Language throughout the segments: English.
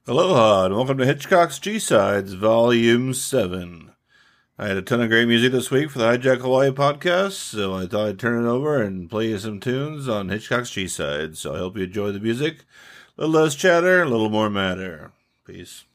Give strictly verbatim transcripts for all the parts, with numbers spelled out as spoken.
Aloha, and welcome to Hitchcock's G-Sides, Volume seven. I had a ton of great music this week for the Hijack Hawaii podcast, so I thought I'd turn it over and play you some tunes on Hitchcock's G-Sides. So I hope you enjoy the music. A little less chatter, a little more matter. Peace.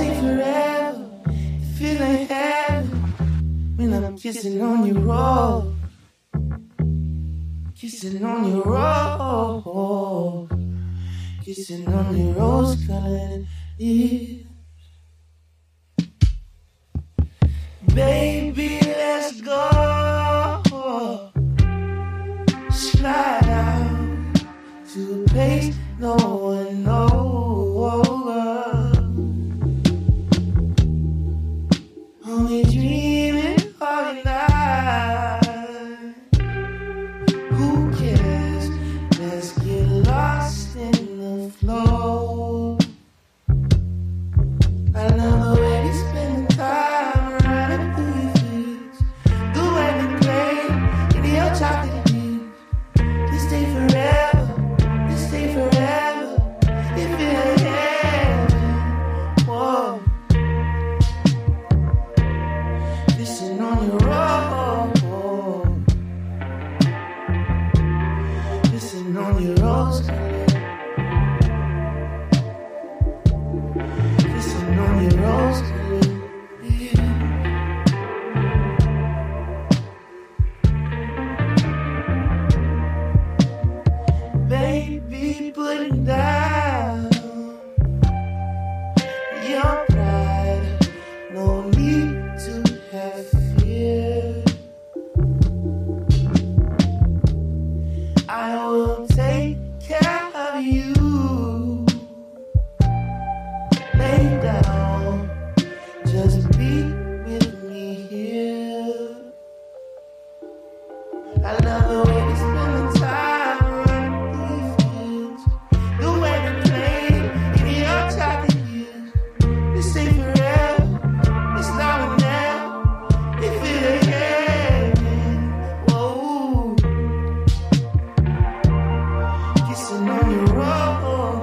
stay forever. Feel like heaven when I'm kissing on your roll. Kissing on your roll. Kissing on your rose-colored lips. Baby, let's go. Slide out to a place no one knows. Only dreaming all night. Who cares? Let's get lost in the flow. I love the way we spend the time running through your feet. The way we play in your chocolate dreams. We stay forever, we stay forever. If it ain't heaven, whoa. Listen on your roll. Listen on your rose color. Listen on your rose color. Yeah. Baby, put it down. Your pride, no need to have fear. I will take care of you. Lay down, just be with me here. I love the way we spend the time running through your fields. The way we play in your chocolate years. We stay forever, it's now and now. If it ain't heaven, whoa. Kissing on your roll.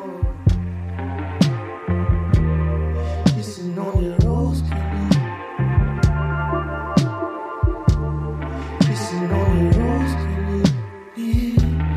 Kissing on your rose color. Kissing on your rose color. Yeah.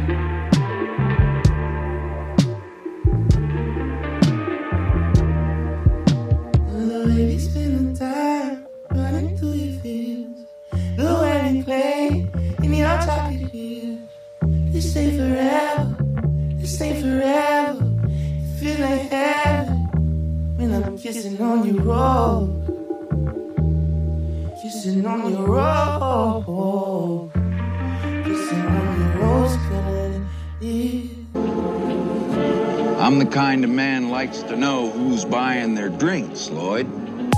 The way we spend the time running through your fields. The way we play in your chocolate fields. You stay forever, you stay forever. You feel like heaven when I'm kissing on your roll. Kissing on your roll. Kissing on your rose-colored lips. I'm the kind of man likes to know who's buying their drinks, Lloyd.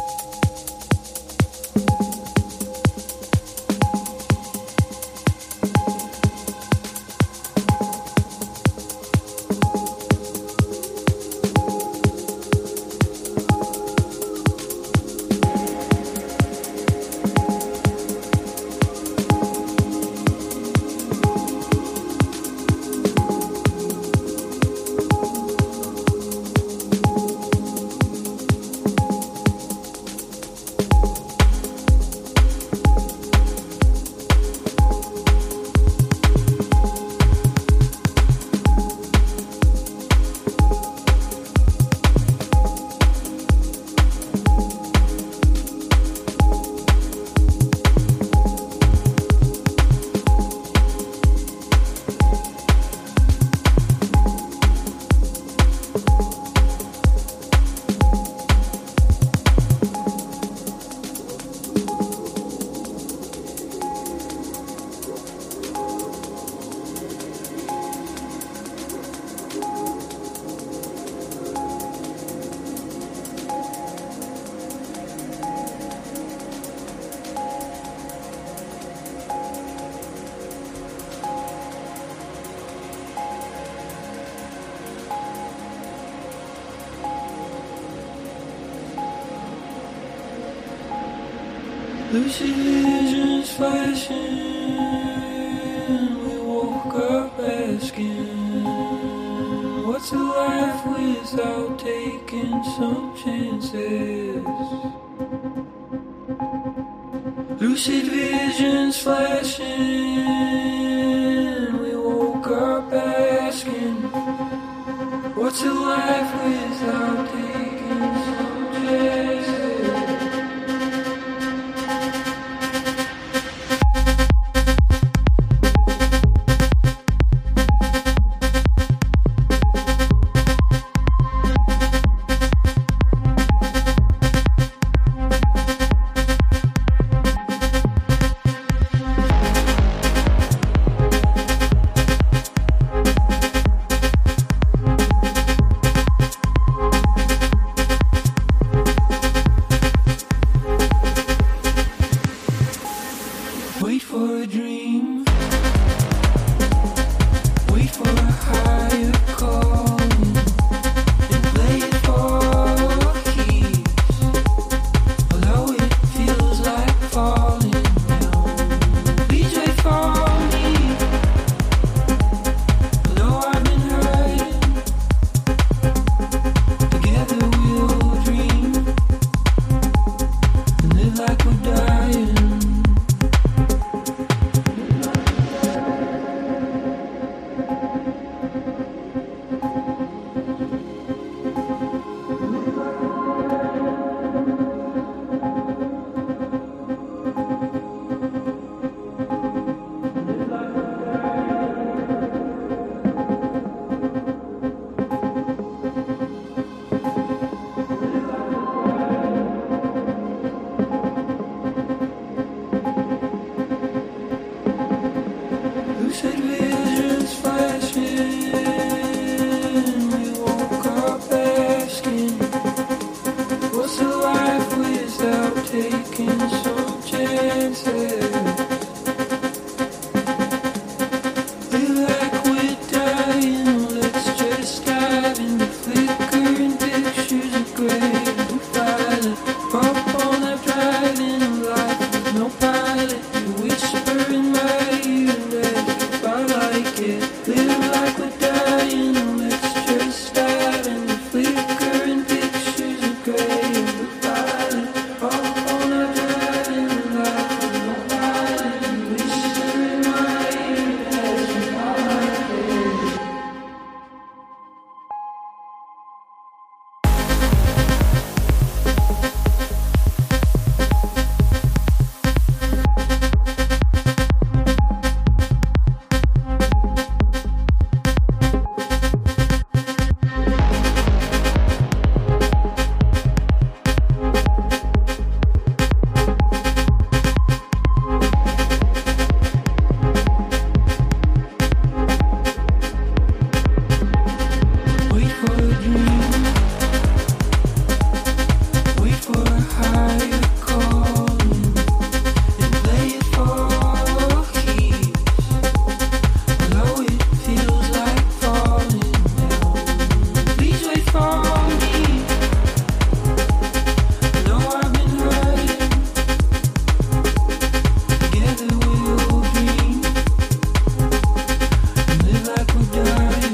Lucid visions flashing, we woke up asking, what's a life without taking some chances? Lucid visions flashing, we woke up asking, what's a life without taking some chances? a dream. Wait for a higher calling and play it for keeps. Although it feels like falling down, please wait for me. Although I've been hurting, together we'll dream and live like we're dying. Lucid visions flashing, we woke up asking, what's a life without taking some chances? Feel like we're dying, let's just dive in the flickering pictures of grey and violet. Up on that driving of life with no pilot, you whisper in my ear and if I like it, live like we're dying, let's just dive in the flickering pictures of grey and violet. Up on that driving of life with no pilot, you whisper in my ear and if I like it. Wait for a dream. Wait for a higher calling and play it for keeps. Although it feels like falling down, please wait for me. I know I've been hurting. Together we'll dream and live like we're dying.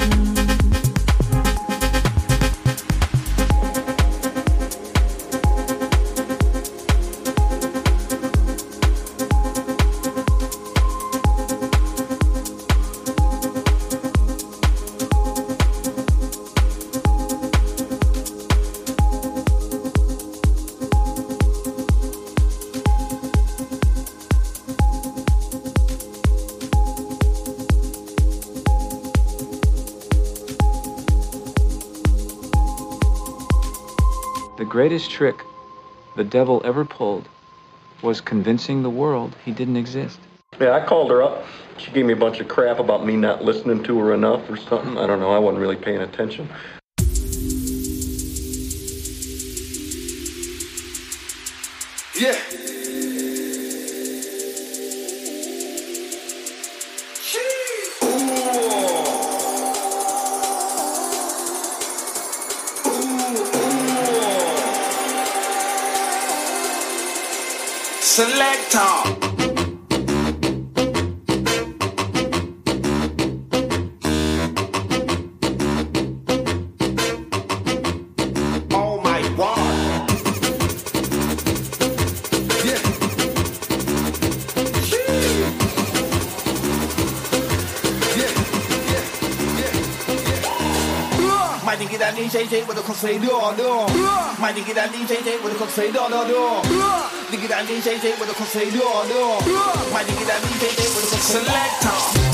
The greatest trick the devil ever pulled was convincing the world he didn't exist. Yeah, I called her up. She gave me a bunch of crap about me not listening to her enough or something. I don't know. I wasn't really paying attention. Yeah. Selector. Oh my God. Yeah. My nigga that D J J with a cosplay do do. My nigga that D J J with a cosplay do do do. Nigga that D J J with a cosplay do do. My nigga that D J J with a cosplay selector.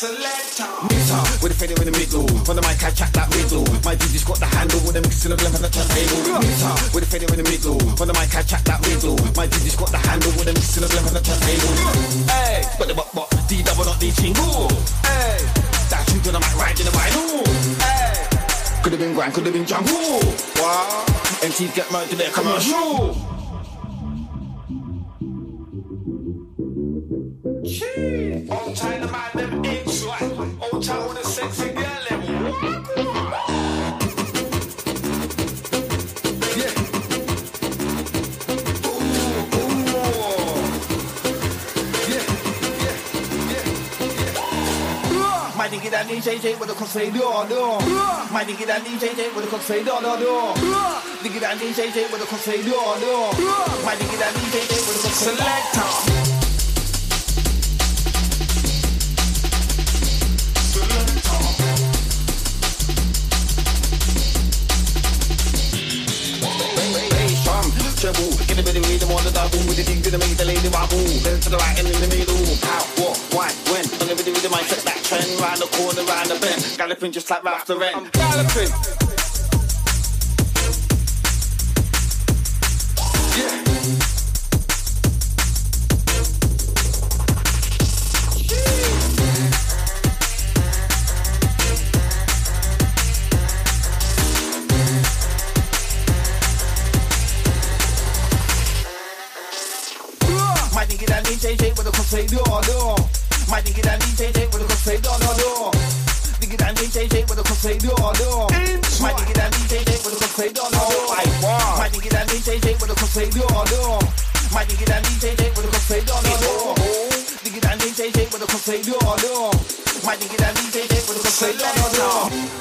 Selector. Mixer with a fader in the middle. On the mic I chat that riddle. My D J's got the handle with a mix in the blend on the turntable. Mixer with a fader in the middle. On the mic I chat that riddle. My D J's got the handle with a mix in the blend on the turntable. Hey, but the bop bop, D double not D chingle. Hey, that truth on the mic right in the vinyl. Hey, could have been grind, could have been jungle. Wow, M Cs get murked to their commercial. Cheese. Old China man, them inch like. Old China with a sexy girl level. Yeah. Ooh, ooh. Yeah, yeah, yeah, yeah. My nigga that D J J with a crossfade, no, no. My nigga that D J J with a crossfade, no, no, no. Nigga that D J J with a crossfade, no, no. My nigga that D J J with a crossfade. Selector. Treble, get a bit of rhythm on the double with the dig gonna make the lady wobble. Then to the right and in the middle. How, what, why, when? On the rhythm, I set that trend. Round the corner, round the bend. Galloping just like Ralph the Wren. I'm galloping. Yeah. D J J with a crossfade, no, no. My nigga that D J J with a crossfade, no, no, no. Nigga that D J J with a crossfade, no, no. My nigga that D J J with a crossfade, no, no. My nigga that D J J with a crossfade, no, no. My nigga that D J J with a crossfade, no, no. Nigga that D J J with a crossfade, no, no. My nigga that D J J with a crossfade, no, no.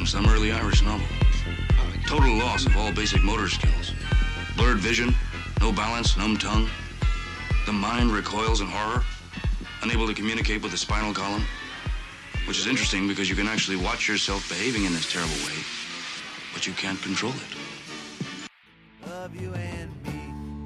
from some early Irish novel. Total loss of all basic motor skills. Blurred vision, no balance, numb tongue. The mind recoils in horror, unable to communicate with the spinal column. Which is interesting because you can actually watch yourself behaving in this terrible way, but you can't control it. Of you and me.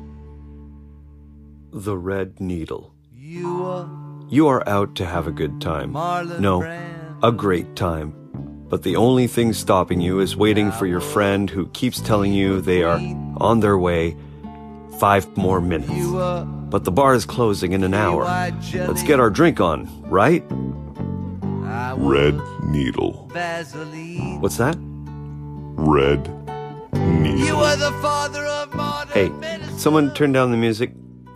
The Red Needle. You are You are out to have a good time. Marlon No, Brando. a great time. But the only thing stopping you is waiting for your friend who keeps telling you they are on their way five more minutes. You are But the bar is closing in an hour. Let's get our drink on, right? I Red was Needle. Vaseline. What's that? Red Needle. You are the father of modern Hey, medicine. someone turn down the music.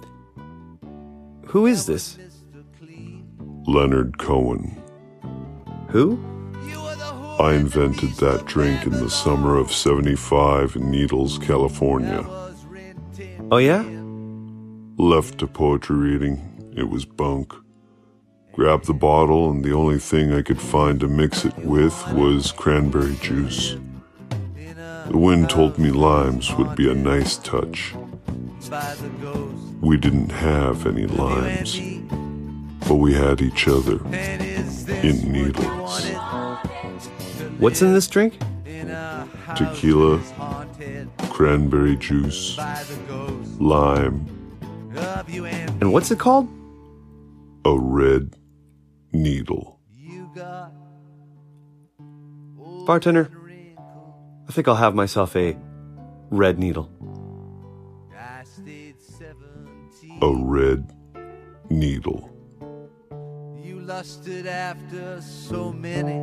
Who is this? Mister Clean. Leonard Cohen. Who? You are the who I invented that drink in the summer of seventy-five in Needles, California. was renting. Oh, yeah? Left to poetry reading. It was bunk. Grabbed the bottle, and the only thing I could find to mix it with was cranberry juice. The wind told me limes would be a nice touch. By the ghost. We didn't have any You limes, and me. but we had each other And is this in what you Needles. wanted? What's in this drink? In a house Tequila. that's haunted Cranberry juice, by the ghost lime, of you and me. And what's it called? a red needle. You got Bartender, I think I'll have myself a Red Needle. I stayed seventeen. A red needle. You lusted after so many.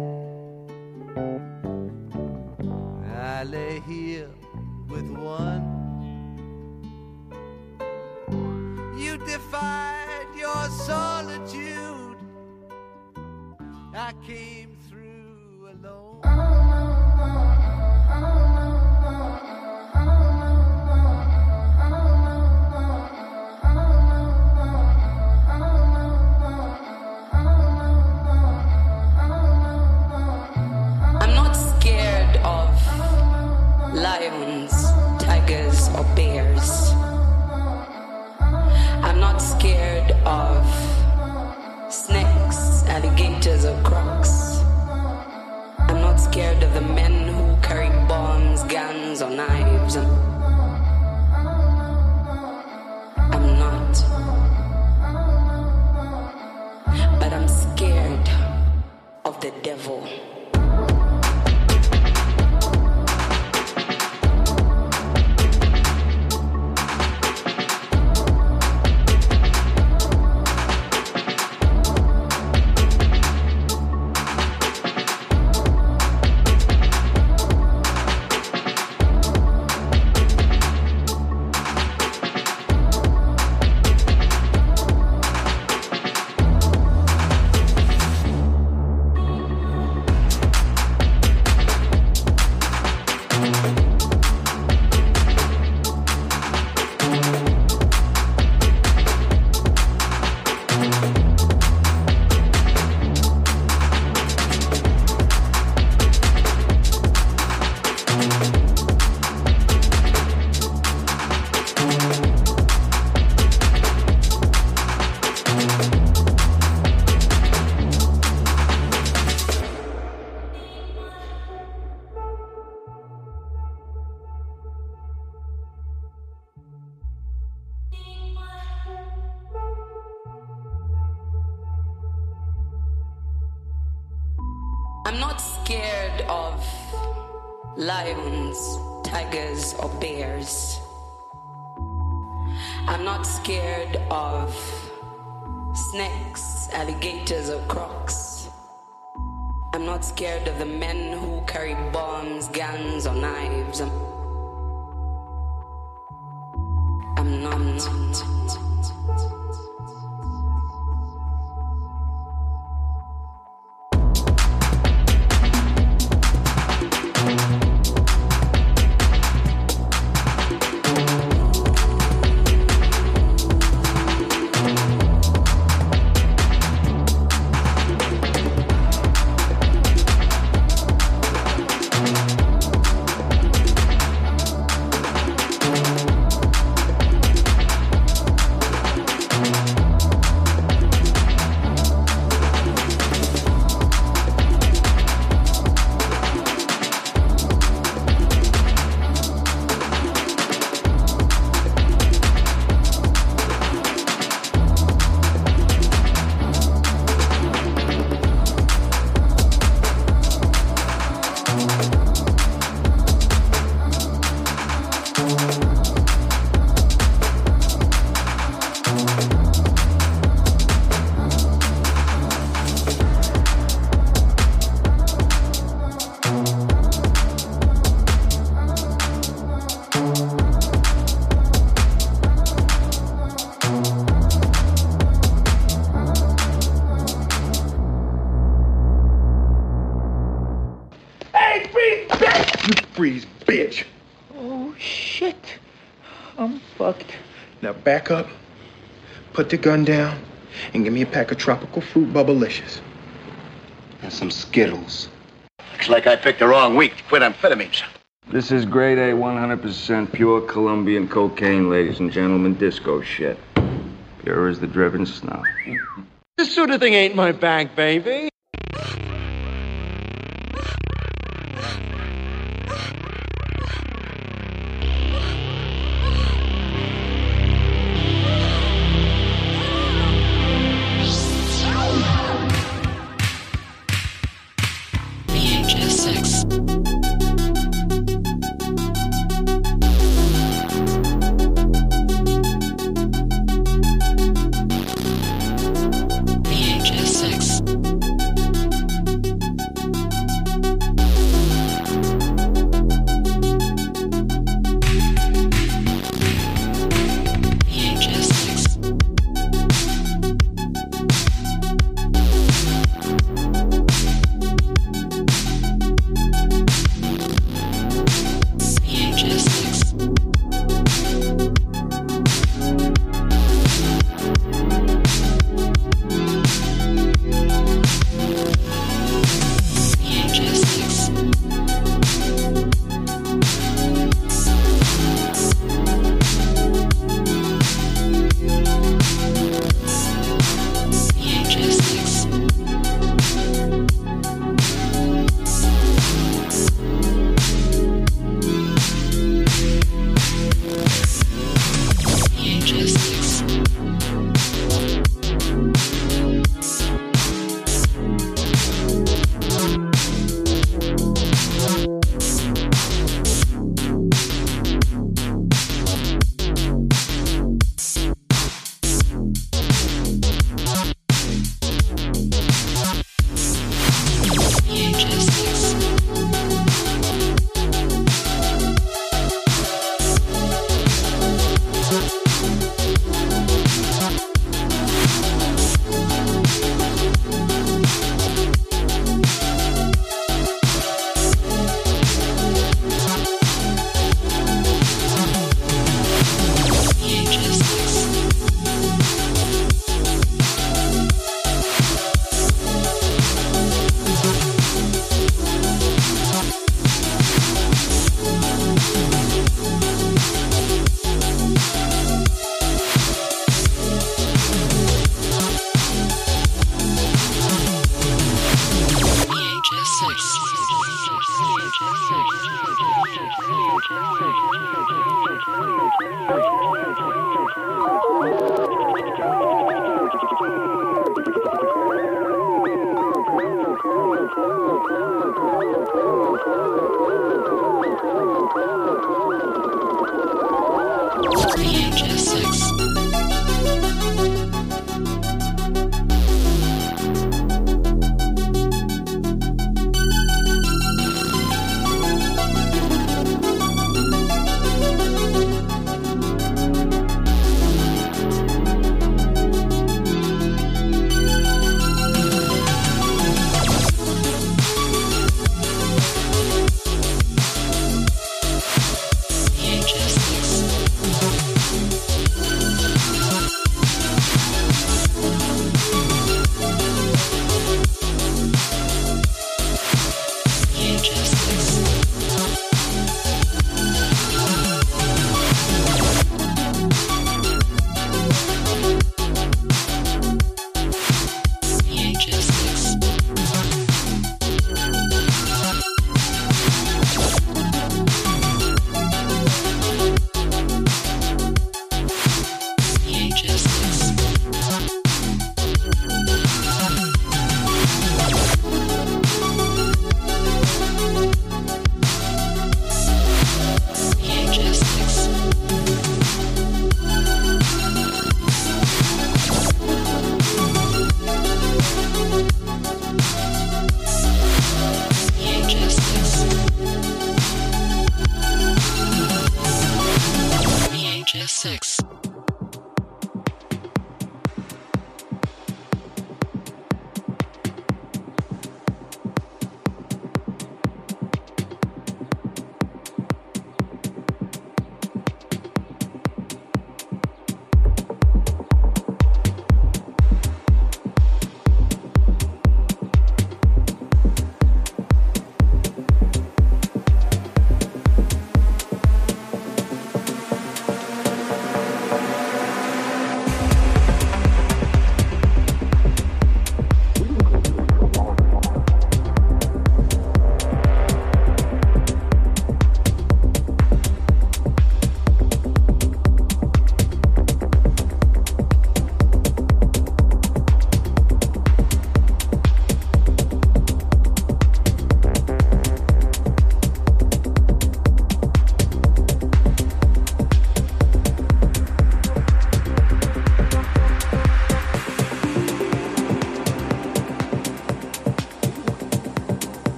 I lay here with one. You defied your solitude. I came through alone. I'm not scared of lions, tigers, or bears. I'm not scared of snakes, alligators, or crocs. I'm not scared of the men who carry bombs, guns, or knives. I'm, I'm not. But I'm scared of the devil. I'm not scared of lions, tigers, or bears. I'm not scared of snakes, alligators, or crocs. I'm not scared of the men who carry bombs, guns, or knives. I'm, I'm not. shit. I'm fucked. Now back up, put the gun down, and give me a pack of tropical fruit bubblicious. And some Skittles. Looks like I picked the wrong week to quit amphetamines. This is grade A, one hundred percent pure Colombian cocaine, ladies and gentlemen, disco shit. Pure as the driven snow. This sort of thing ain't my bag, baby.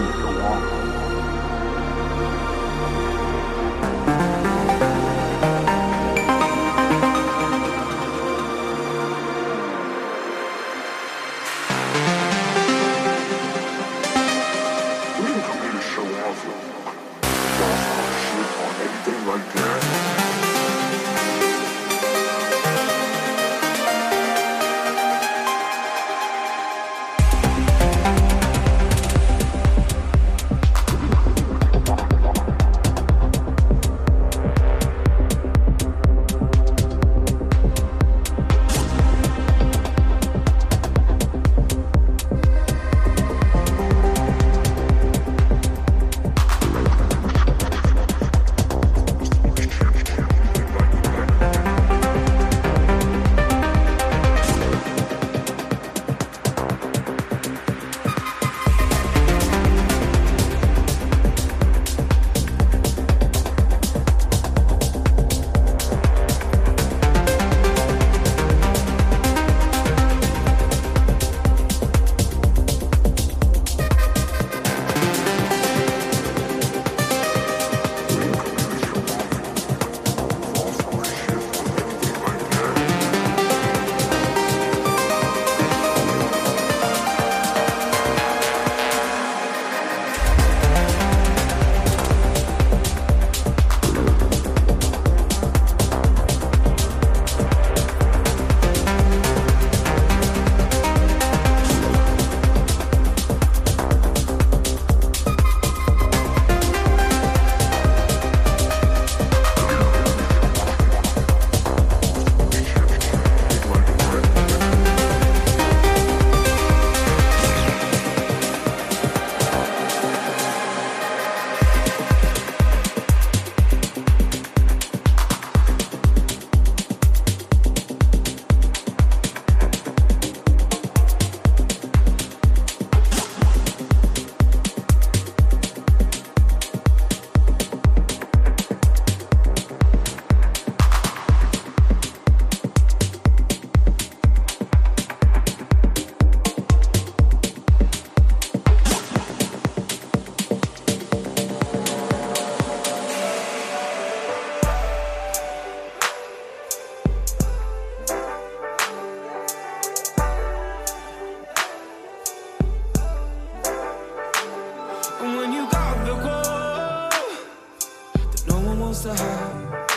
to have.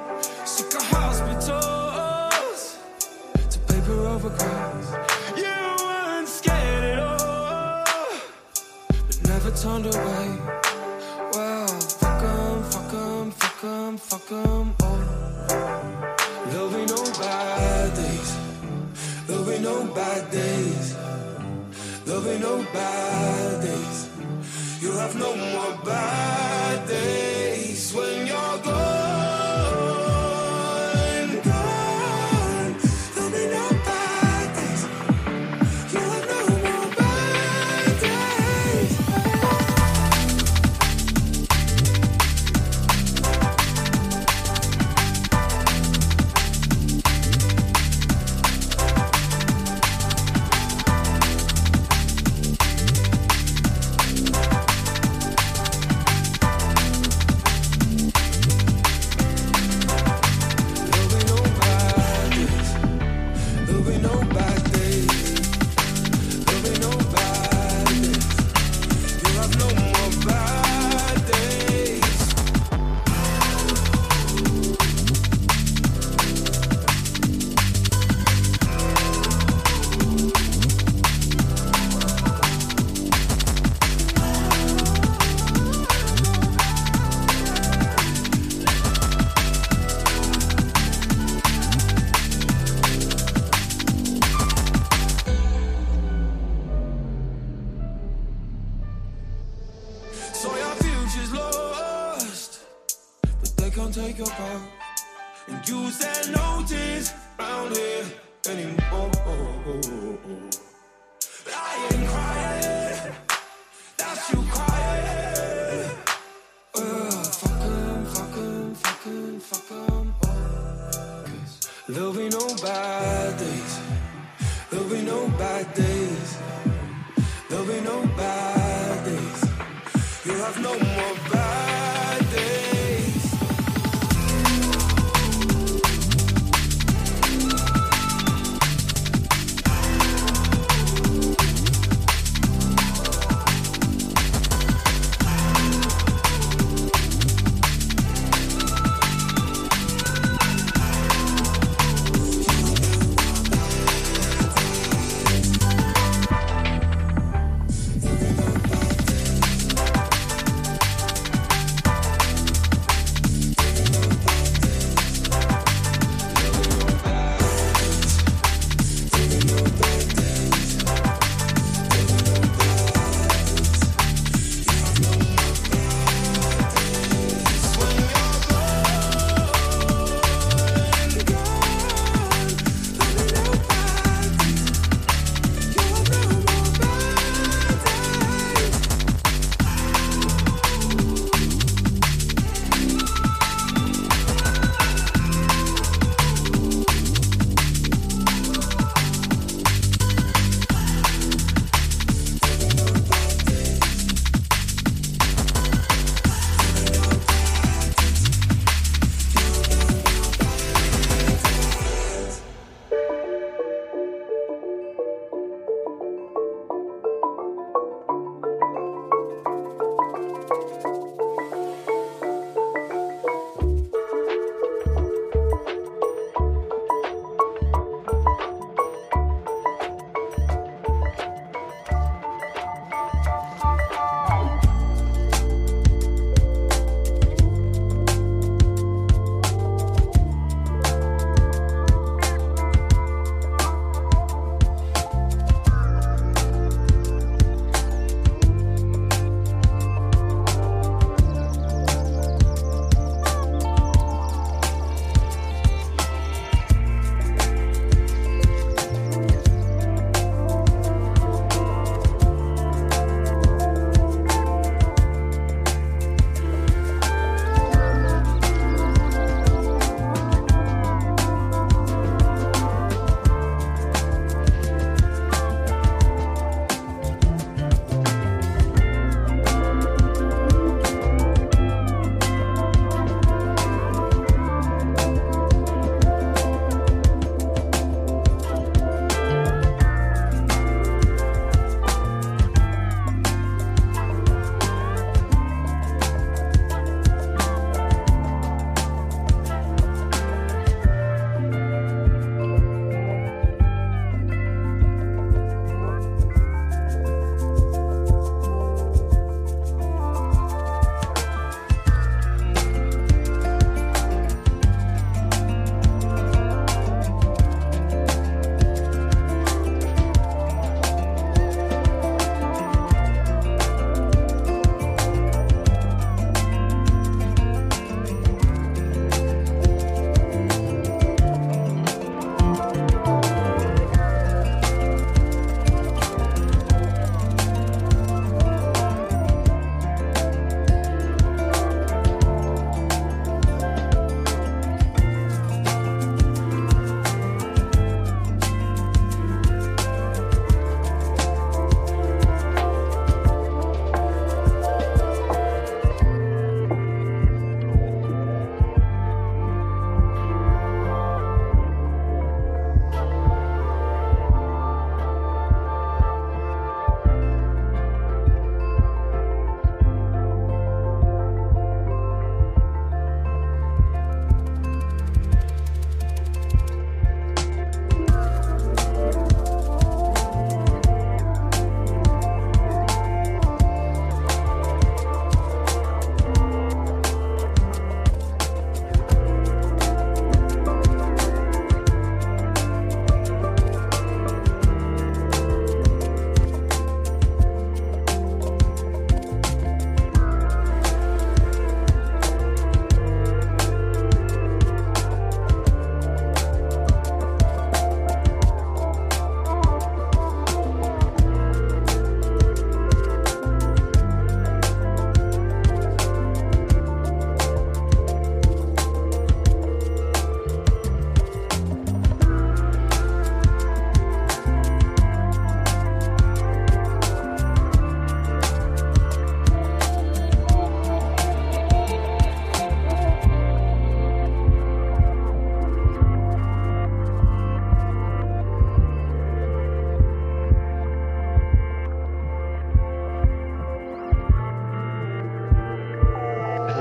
Sick of hospitals to paper overcrowds. You weren't scared at all, but never turned away. Well, fuck 'em, fuck 'em, fuck 'em, fuck 'em all. There'll be no bad days. There'll be no bad days. There'll be no bad days. You'll have no more bad days when you're gone, gone. There'll be no bad days. You'll have no more bad days. So your future's lost, but they can't take your part and use their notice round here anymore. I ain't crying, that's you crying. Uh, fuck 'em, fuck 'em, fuck 'em, fuck 'em all. 'Cause there'll be no bad days. There'll be no bad days. There'll be no bad days. have no more bad days.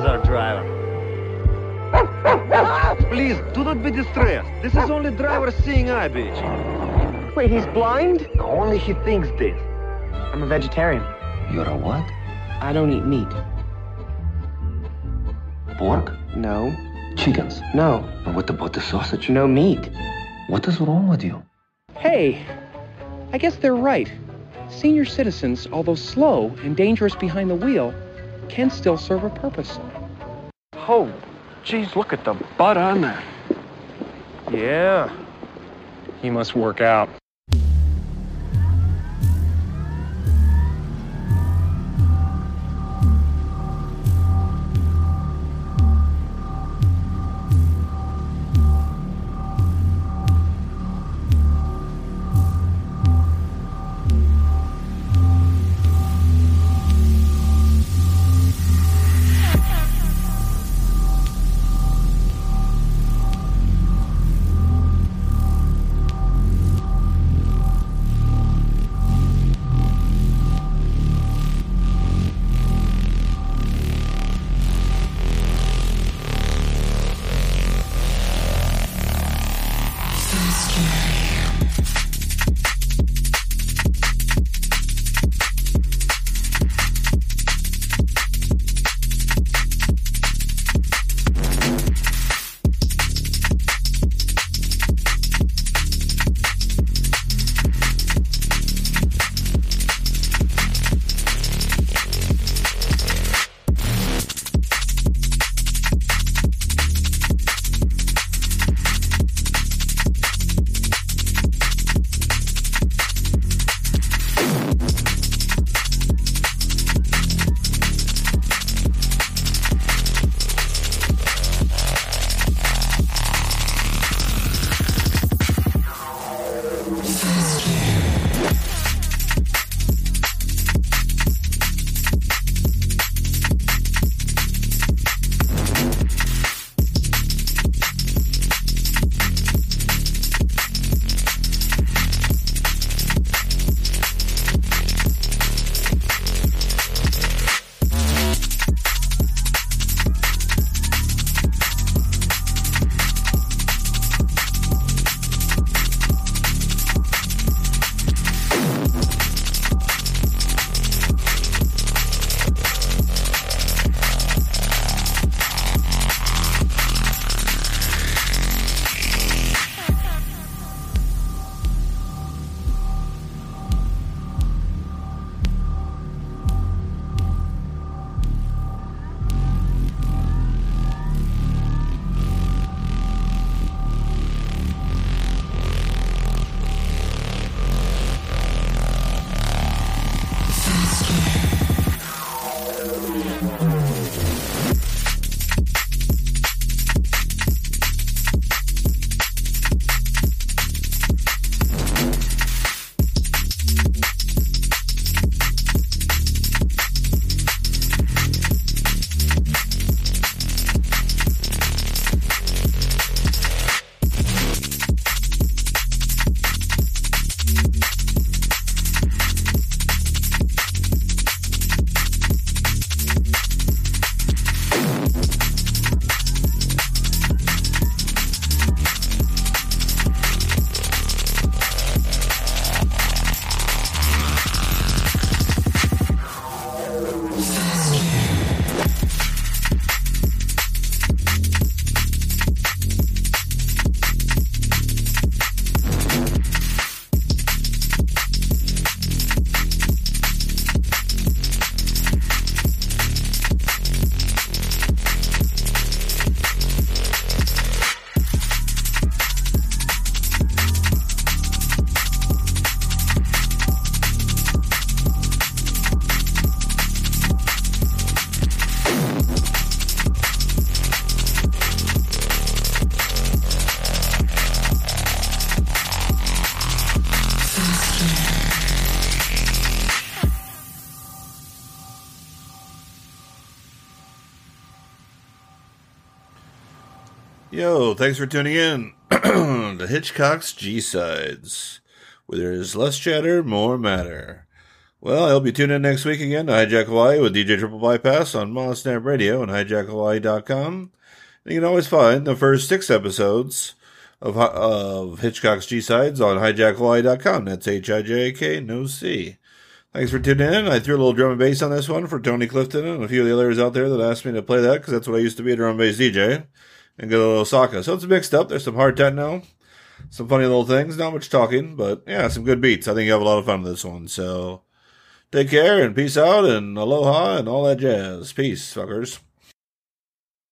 is our driver. Please, do not be distressed. This is only driver seeing eye, bitch. Wait, he's blind? Only he thinks this. I'm a vegetarian. You're a what? I don't eat meat. Pork? No. Chickens? No. And what about the sausage? No meat. What is wrong with you? Hey, I guess they're right. Senior citizens, although slow and dangerous behind the wheel, can still serve a purpose. Oh, geez, look at the butt on that. Yeah. He must work out. Yo, thanks for tuning in to Hitchcock's G-Sides, where there is less chatter, more matter. Well, I hope you tune in next week again to Hijack Hawaii with D J Triple Bypass on Monosnap Radio and hijack hawaii dot com. You can always find the first six episodes of, of Hitchcock's G-Sides on hijack hawaii dot com. That's H I J A K, no C. Thanks for tuning in. I threw a little drum and bass on this one for Tony Clifton and a few of the others out there that asked me to play that, because that's what I used to be, a drum and bass D J, and get a little Osaka. So it's mixed up. There's some hard techno, some funny little things, not much talking, but yeah, some good beats. I think you have a lot of fun with this one. So take care and peace out and aloha and all that jazz. Peace, fuckers.